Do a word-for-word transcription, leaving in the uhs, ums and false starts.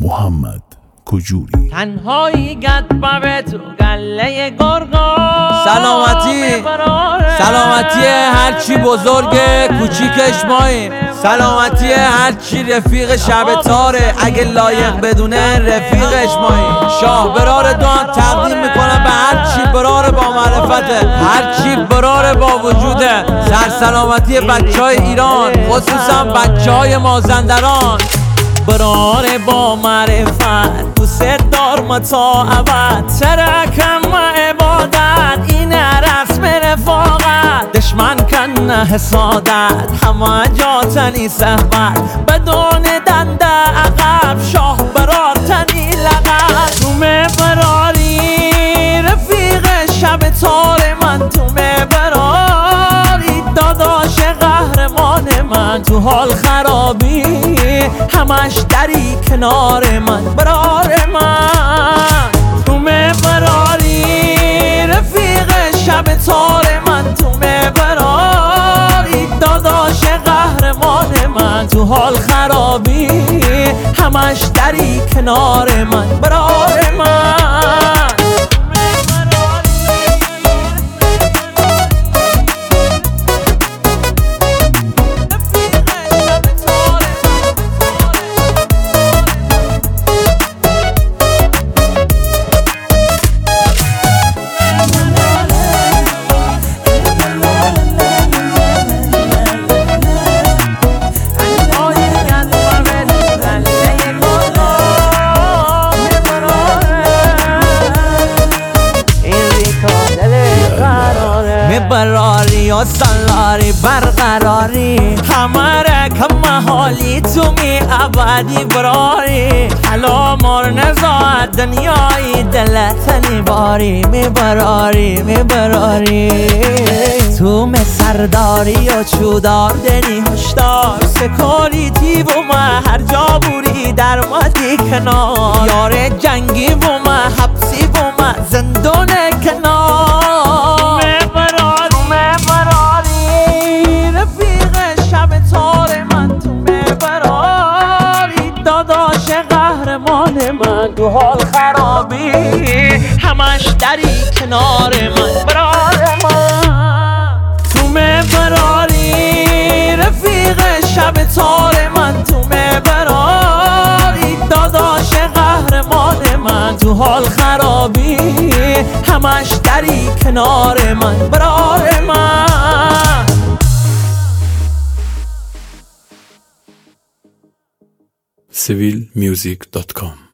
محمد کجوری. تنهایی گد به تو گله گرگا سلامتی سلامتی هرچی بزرگه کوچیکش ماییم. سلامتی هرچی رفیق شب تاره اگه لایق بدونه رفیقش ماییم. شاه برار دان تقدیم میکنم به هرچی برار با معرفته، هرچی برار با وجوده. سرسلامتی بچه های ایران خصوصا بچه های مازندران. برار با معرفت دوست دار ما تا ابد، ترکم و عبادت این رسم رفاقت. دشمن کن حسادت همه جا تنی صحبت، بدون دنده عقب شاه برار تنی لغت. تو براری رفیق شب تار من، تو براری داداش قهرمان من. تو حال خرابی همش دری کنار من برار من. تو براری رفیق شب تار من، تو براری داداش قهرمان من. تو حال خرابی همش دری کنار من برار من. براری و سالاری برقراری همه رکم حالی تو می ابدی براری. حالا مار نزاد دنیای دلتنی باری می براری می براری. تو می سرداری و چودار دنی هشدار سکوریتی و ما هر جا بوری در مدی کنار. یار جنگی و ما حبسی و ما زندون کنار. قهرمان من تو حال خرابی همش دری کنار من برار من. تو براری رفیق شب تار من، تو براری داداش قهرمان من. تو حال خرابی همش دری کنار من برار من. سیویل میوزیک دات کام